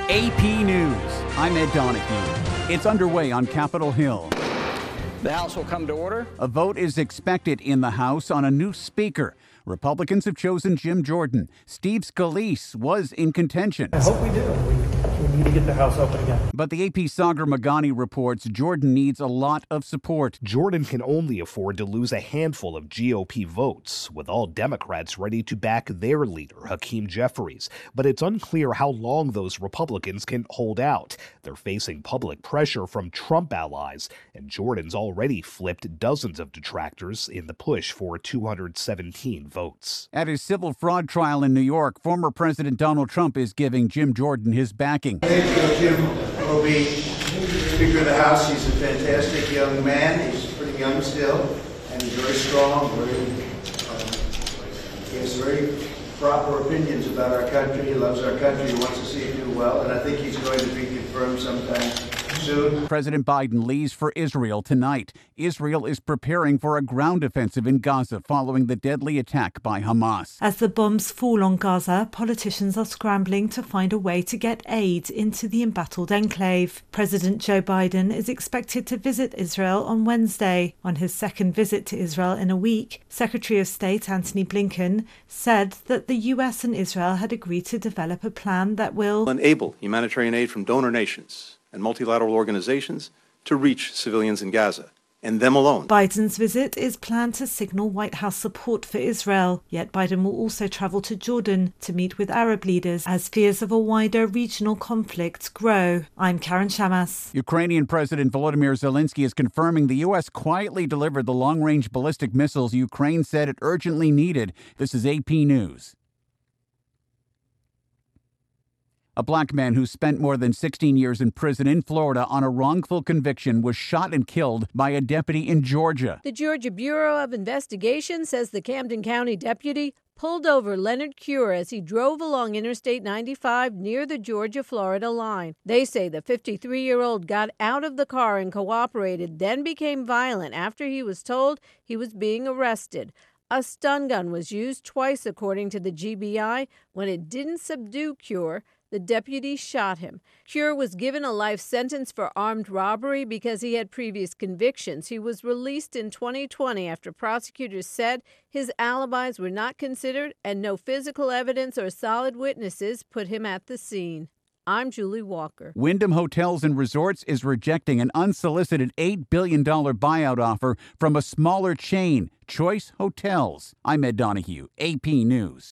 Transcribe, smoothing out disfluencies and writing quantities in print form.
AP News. I'm Ed Donahue. It's underway on Capitol Hill. The House will come to order. A vote is expected in the House on a new speaker. Republicans have chosen Jim Jordan. Steve Scalise was in contention. I hope we do. We need to get the House open again. But the AP Sagar Magani reports Jordan needs a lot of support. Jordan can only afford to lose a handful of GOP votes, with all Democrats ready to back their leader, Hakeem Jeffries. But it's unclear how long those Republicans can hold out. They're facing public pressure from Trump allies, and Jordan's already flipped dozens of detractors in the push for 217 votes. At his civil fraud trial in New York, former President Donald Trump is giving Jim Jordan his backing. Thank you, Jim will be Speaker of the House. He's a fantastic young man. He's pretty young still, and he's very strong. He has very proper opinions about our country. He loves our country. He wants to see it do well, and I think he's going to be confirmed sometime soon. President Biden leaves for Israel tonight. Israel is preparing for a ground offensive in Gaza following the deadly attack by Hamas. As the bombs fall on Gaza, politicians are scrambling to find a way to get aid into the embattled enclave. President Joe Biden is expected to visit Israel on Wednesday. On his second visit to Israel in a week, Secretary of State Antony Blinken said that the US and Israel had agreed to develop a plan that will enable humanitarian aid from donor nations and multilateral organizations to reach civilians in Gaza, and them alone. Biden's visit is planned to signal White House support for Israel, yet Biden will also travel to Jordan to meet with Arab leaders as fears of a wider regional conflict grow. I'm Karen Shamas. Ukrainian President Volodymyr Zelensky is confirming the U.S. quietly delivered the long-range ballistic missiles Ukraine said it urgently needed. This is AP News. A black man who spent more than 16 years in prison in Florida on a wrongful conviction was shot and killed by a deputy in Georgia. The Georgia Bureau of Investigation says the Camden County deputy pulled over Leonard Cure as he drove along Interstate 95 near the Georgia-Florida line. They say the 53-year-old got out of the car and cooperated, then became violent after he was told he was being arrested. A stun gun was used twice, according to the GBI. When it didn't subdue Cure, the deputy shot him. Cure was given a life sentence for armed robbery because he had previous convictions. He was released in 2020 after prosecutors said his alibis were not considered and no physical evidence or solid witnesses put him at the scene. I'm Julie Walker. Wyndham Hotels and Resorts is rejecting an unsolicited $8 billion buyout offer from a smaller chain, Choice Hotels. I'm Ed Donahue, AP News.